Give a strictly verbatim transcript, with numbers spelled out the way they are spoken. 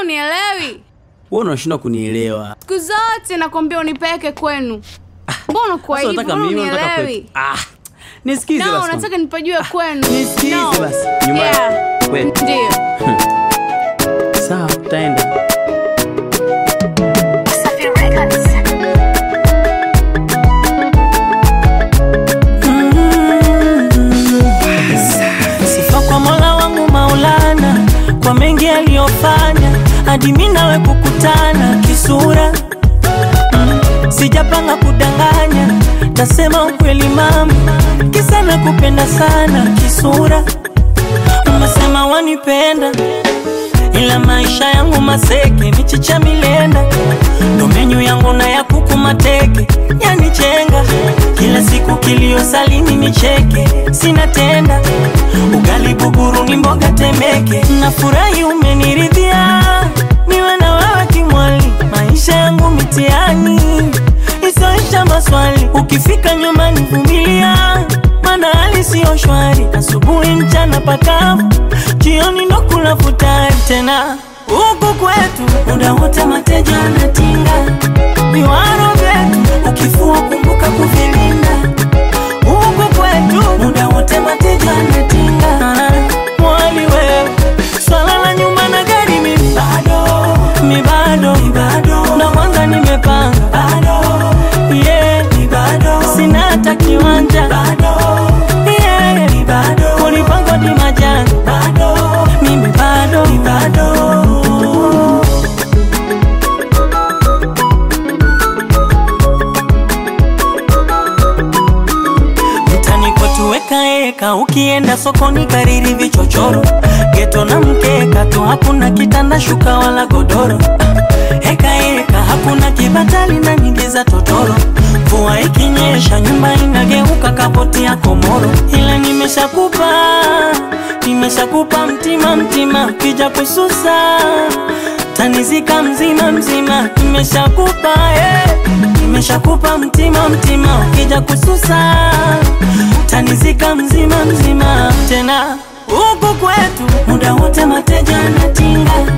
unielewi? Wewe unashindwa kunielewa. Siku zote nakwambia unipeleke kwenu. Mbona kwa hivi unielewi? Ah. Nisikize basi. No, nataka nipajue kwenu. Nisikize no. basi. Nyuma. Yeah. Kwenu. Ndio. Sawa, tutaenda. Sifa kwa Mola wangu Maulana kwa mengi aliyofanya hadi mimi nawe kukutana kisura. mm. Sijapanga kudanganya, tasema ukweli mama, kisa nakupenda sana kisura. Unasema wanipenda ila maisha yangu maseke, michicha milenda, ndo menyu yangu na ya kuku mateke, yani chenga. Kila siku kilio salini nicheke, sina tenda, ugali buguru ni mboga temeke. Nafurahi umeniridhia, niwe na wewe kimwali, maisha yangu mitiani, isoisha maswali. Ukifika nyumbani vumilia, mana hali sio shwari. Asubuhi mchana pakavu, jioni ndo kula futari tena. Huku kwetu muda wote mateja anatinga, viwaro vyetu ukifua kumbuka kuvilinda. Huku kwetu muda wote mateja anatinga. Mwali wewe, swala la nyumba na gari mimi bado, mi bado, mi bado, na kwanza nimepanga bado, yeah, mi bado, sina hata kiwanja bado, yeah, mi bado, kulipango di majani bado, mimi bado, mi bado. Eka, ukienda sokoni kariri vichochoro, geto na mkeka tu, hakuna kitanda shuka wala godoro. Eka eka, hakuna kibatali na nyingi za totoro. Mvua ikinyesha nyumba inageuka kapoti ya komoro. Ila nimeshakupa, nimeshakupa mtima mtima, kija kususa tanizika mzima mzima. Nimeshakupa eh, nimeshakupa mtima mtima, kija kususa tanizika mzima mzima tena. Huku kwetu muda wote mateja anatinga,